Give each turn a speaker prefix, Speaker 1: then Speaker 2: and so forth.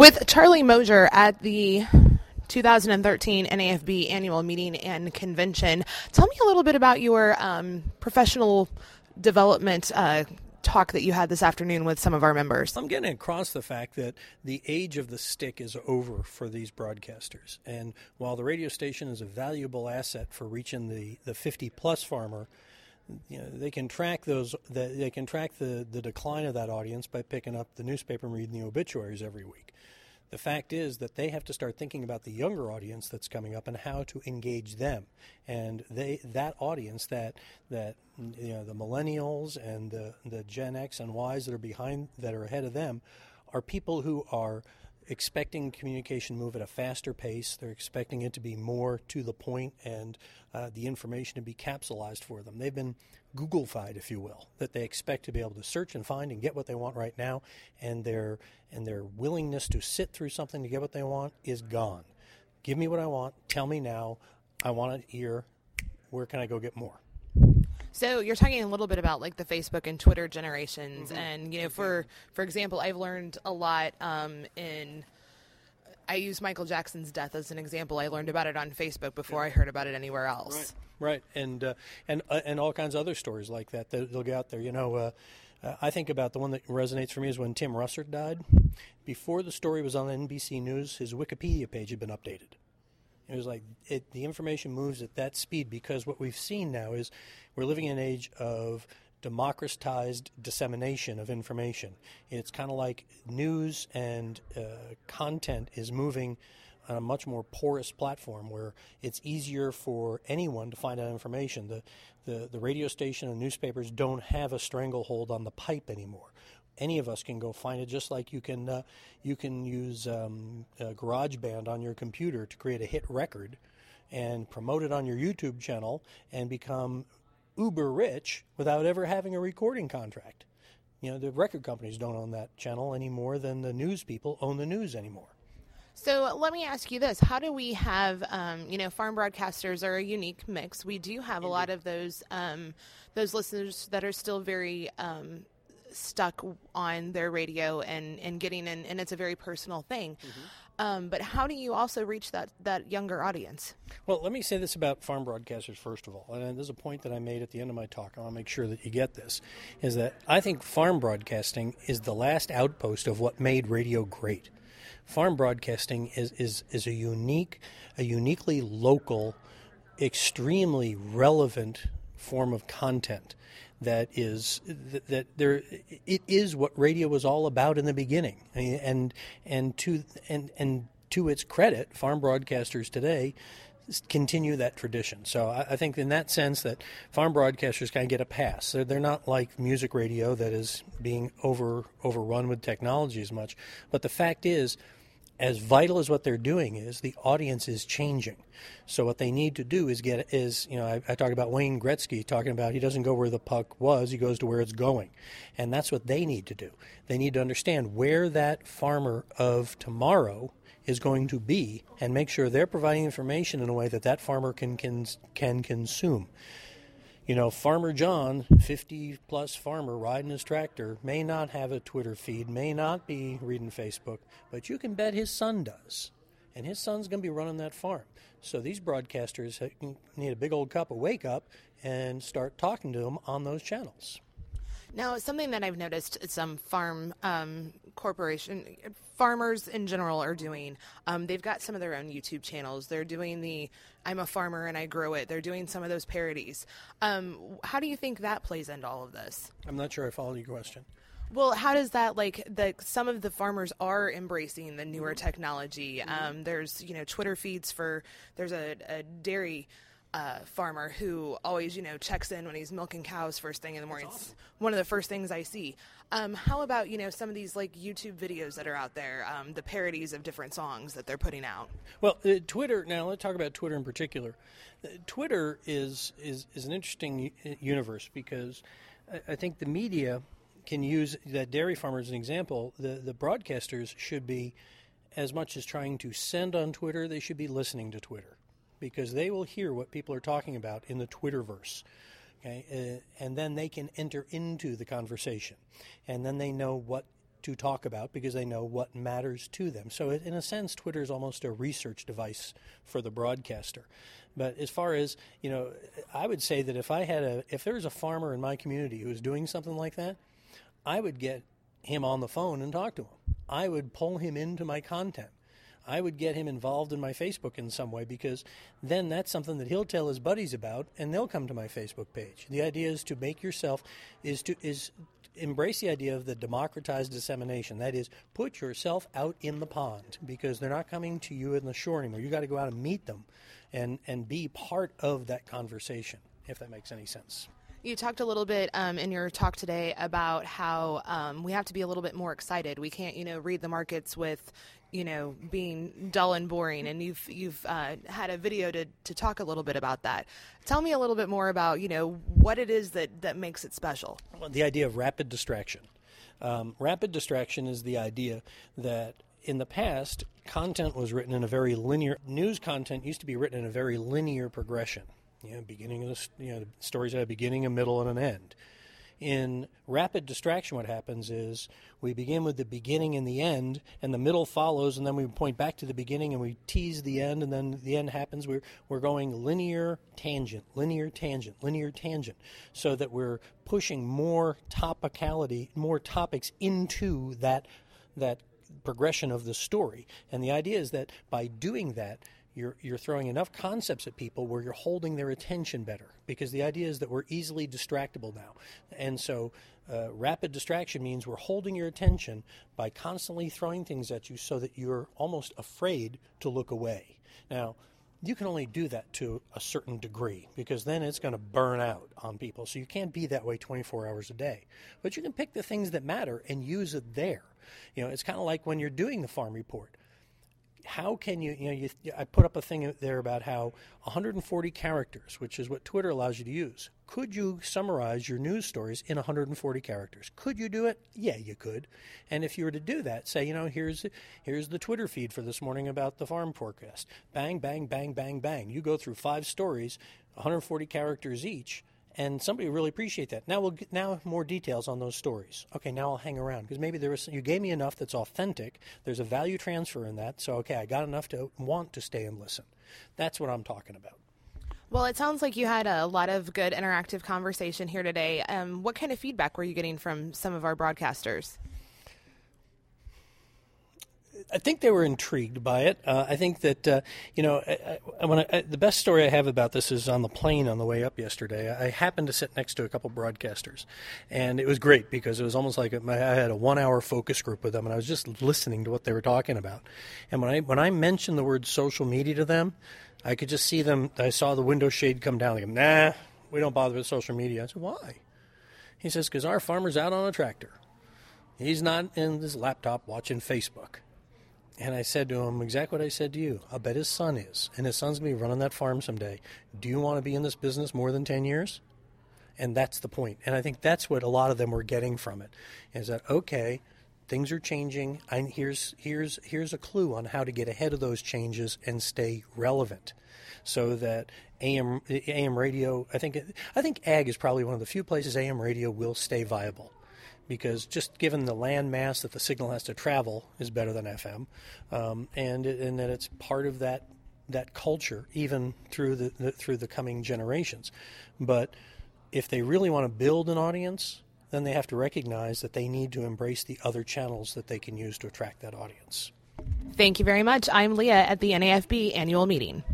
Speaker 1: With Charlie Mosier at the 2013 NAFB annual meeting and convention, tell me a little bit about your professional development talk that you had this afternoon with some of our members.
Speaker 2: I'm getting across the fact that the age of the stick is over for these broadcasters. And while the radio station is a valuable asset for reaching the 50-plus farmer, they can track the decline of that audience by picking up the newspaper and reading the obituaries every week. The fact is that they have to start thinking about the younger audience that's coming up and how to engage them. And that audience, that the millennials and the Gen X and Ys that are ahead of them, are people who are expecting communication to move at a faster pace. They're expecting it to be more to the point and the information to be capsulized for them. They've been Google-fied, if you will, that they expect to be able to search and find and get what they want right now, and their willingness to sit through something to get what they want is gone. Give me what I want. Tell me now. I want it here. Where can I go get more?
Speaker 1: So you're talking a little bit about like the Facebook and Twitter generations, and for example, I've learned a lot I use Michael Jackson's death as an example. I learned about it on Facebook before I heard about it anywhere else.
Speaker 2: Right, and all kinds of other stories like that. They'll get out there. I think about the one that resonates for me is when Tim Russert died. Before the story was on NBC News, his Wikipedia page had been updated. It was like the information moves at that speed, because what we've seen now is we're living in an age of democratized dissemination of information. It's kind of like news and content is moving on a much more porous platform where it's easier for anyone to find out information. The radio station and newspapers don't have a stranglehold on the pipe anymore. Any of us can go find it, just like you can use GarageBand on your computer to create a hit record and promote it on your YouTube channel and become uber rich without ever having a recording contract. The record companies don't own that channel any more than the news people own the news anymore.
Speaker 1: So let me ask you this. How do we have, farm broadcasters are a unique mix. We do have a lot of those listeners that are still very stuck on their radio and getting in, and it's a very personal thing. But how do you also reach that younger audience?
Speaker 2: Well, let me say this about farm broadcasters first of all, and there's a point that I made at the end of my talk. I want to make sure that you get this, is that I think farm broadcasting is the last outpost of what made radio great. Farm broadcasting is a uniquely local, extremely relevant form of content it is what radio was all about in the beginning, and to its credit, farm broadcasters today continue that tradition. So I think in that sense that farm broadcasters kind of get a pass. They're not like music radio that is being overrun with technology as much. But the fact is, as vital as what they're doing is, the audience is changing. So what they need to do is I talk about Wayne Gretzky talking about he doesn't go where the puck was, he goes to where it's going. And that's what they need to do. They need to understand where that farmer of tomorrow is going to be and make sure they're providing information in a way that farmer can consume. Farmer John, 50-plus farmer riding his tractor, may not have a Twitter feed, may not be reading Facebook, but you can bet his son does. And his son's going to be running that farm. So these broadcasters need a big old cup of wake up and start talking to them on those channels.
Speaker 1: Now, something that I've noticed some farmers in general are doing, they've got some of their own YouTube channels. They're doing I'm a farmer and I grow it. They're doing some of those parodies. How do you think that plays into all of this?
Speaker 2: I'm not sure I follow your question.
Speaker 1: Well, how does that, some of the farmers are embracing the newer technology. There's, Twitter feeds there's a dairy farmer who always, checks in when he's milking cows first thing in the morning.
Speaker 2: Awesome.
Speaker 1: It's one of the first things I see. How about, some of these YouTube videos that are out there, the parodies of different songs that they're putting out?
Speaker 2: Well, Twitter, now let's talk about Twitter in particular. Twitter is an interesting universe because I think the media can use that dairy farmer as an example. The broadcasters should be, as much as trying to send on Twitter, they should be listening to Twitter, because they will hear what people are talking about in the Twitterverse. Okay? And then they can enter into the conversation. And then they know what to talk about because they know what matters to them. So in a sense, Twitter is almost a research device for the broadcaster. But as far as, I would say that if there was a farmer in my community who was doing something like that, I would get him on the phone and talk to him. I would pull him into my content. I would get him involved in my Facebook in some way, because then that's something that he'll tell his buddies about, and they'll come to my Facebook page. The idea is to make yourself, is embrace the idea of the democratized dissemination. That is, put yourself out in the pond, because they're not coming to you in the shore anymore. You got to go out and meet them and be part of that conversation, if that makes any sense.
Speaker 1: You talked a little bit in your talk today about how we have to be a little bit more excited. We can't, read the markets with, being dull and boring. And you've had a video to talk a little bit about that. Tell me a little bit more about, what it is that makes it special.
Speaker 2: Well, the idea of rapid distraction. Rapid distraction is the idea that in the past, content was written in a very linear. News content used to be written in a very linear progression. Beginning of the stories have a beginning, a middle, and an end. In rapid distraction, what happens is we begin with the beginning and the end, and the middle follows, and then we point back to the beginning and we tease the end, and then the end happens. We're going linear tangent, linear tangent, linear tangent, so that we're pushing more topicality, more topics into that progression of the story. And the idea is that by doing that, you're throwing enough concepts at people where you're holding their attention better, because the idea is that we're easily distractible now. And so rapid distraction means we're holding your attention by constantly throwing things at you so that you're almost afraid to look away. Now, you can only do that to a certain degree, because then it's going to burn out on people. So you can't be that way 24 hours a day. But you can pick the things that matter and use it there. It's kind of like when you're doing the farm report. How can I put up a thing there about how 140 characters, which is what Twitter allows you to use. Could you summarize your news stories in 140 characters? Could you do it? Yeah, you could. And if you were to do that, say, here's the Twitter feed for this morning about the farm forecast. Bang, bang, bang, bang, bang. You go through 5 stories, 140 characters each, and somebody will really appreciate that. Now more details on those stories. Okay, now I'll hang around, because maybe you gave me enough that's authentic. There's a value transfer in that. So, okay, I got enough to want to stay and listen. That's what I'm talking about.
Speaker 1: Well, it sounds like you had a lot of good interactive conversation here today. What kind of feedback were you getting from some of our broadcasters?
Speaker 2: I think they were intrigued by it. I think that, the best story I have about this is on the plane on the way up yesterday. I happened to sit next to a couple broadcasters, and it was great because it was almost like I had a 1-hour focus group with them, and I was just listening to what they were talking about. And when I mentioned the word social media to them, I could just see them. I saw the window shade come down. They go, nah, we don't bother with social media. I said, why? He says, because our farmer's out on a tractor. He's not in his laptop watching Facebook. And I said to him exactly what I said to you. I'll bet his son is. And his son's going to be running that farm someday. Do you want to be in this business more than 10 years? And that's the point. And I think that's what a lot of them were getting from it. Is that, okay, things are changing. Here's a clue on how to get ahead of those changes and stay relevant. So that AM radio, I think ag is probably one of the few places AM radio will stay viable. Because just given the land mass that the signal has to travel is better than FM, and that it's part of that culture even through the coming generations. But if they really want to build an audience, then they have to recognize that they need to embrace the other channels that they can use to attract that audience.
Speaker 1: Thank you very much. I'm Leah at the NAFB annual meeting.